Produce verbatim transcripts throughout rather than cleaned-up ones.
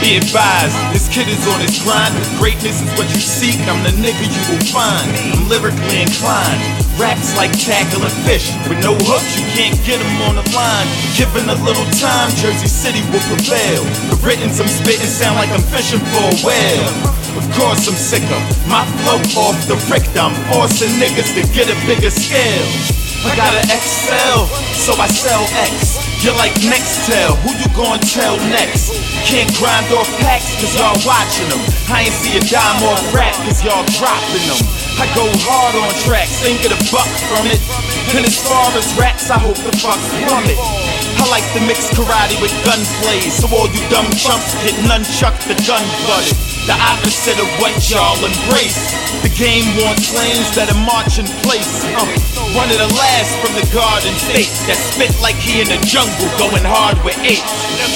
Be advised, this kid is on his grind. Greatness is what you seek, I'm the nigga you will find. I'm lyrically inclined, raps like tackling fish. With no hooks, you can't get them on the line. Given a little time, Jersey City will prevail. The writtens I'm spitting sound like I'm fishing for a whale. Of course I'm sicker, my flow off the Richter. I'm forcing niggas to get a bigger scale. I got an X L, so I sell X. You're like Nextel, who you gon' tell next? Can't grind off packs cause y'all watching them. I ain't see a dime off rap cause y'all dropping them. I go hard on tracks, ain't get a buck from it. And as far as rats, I hope the fucks from it. I like to mix karate with gunplay, so all you dumb chumps get nunchucked the gun butted. The opposite of what y'all embrace. The game wants lanes that are march in place. uh, One of the last from the Garden State that spit like he in the jungle going hard with apes.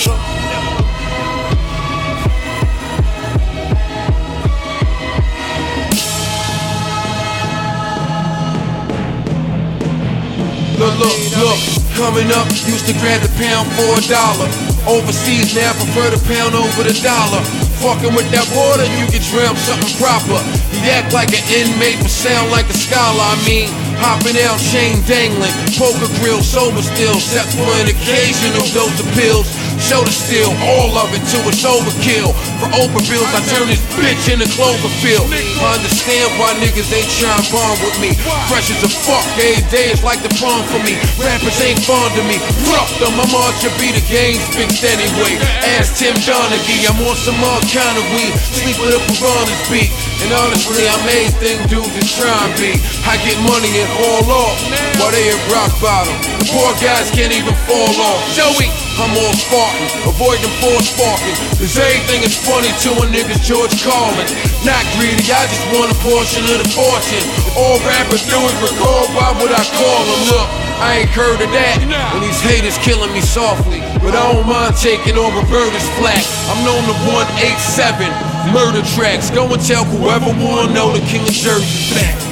Look, look, look, coming up, used to grab the pound for a dollar. Overseas now prefer the pound over the dollar. Fucking with that water, you get drowned something proper. You act like an inmate but sound like a scholar. I mean, hopping out, chain dangling, poker grill, sober still, except for an occasional dose of pills. Shoulder still, all of it till it's overkill. For open bills, I turn this bitch into Cloverfield. I understand why niggas ain't trying to bond with me. Fresh as a fuck, every day is like the prom for me. Rappers ain't fond of me. Fuck them, I'm on to be the game fixed anyway. Ask Tim Donaghy, I'm on some all kind of weed. Sleep with a piranha's beat. And honestly, I'm anything dudes is trying to be. I get money and haul off while they at rock bottom. The poor guys can't even fall off. Joey, I'm all Spartan, avoid them four sparking. Cause everything is funny to a nigga's George Carlin. Not greedy, I just want a portion of the fortune. All rappers do is record, why would I call them? Look, I ain't heard of that, and these haters killing me softly. But I don't mind taking on Roberta's flack. I'm known to one eight seven murder tracks. Go and tell whoever wanna know the King of Jersey's back.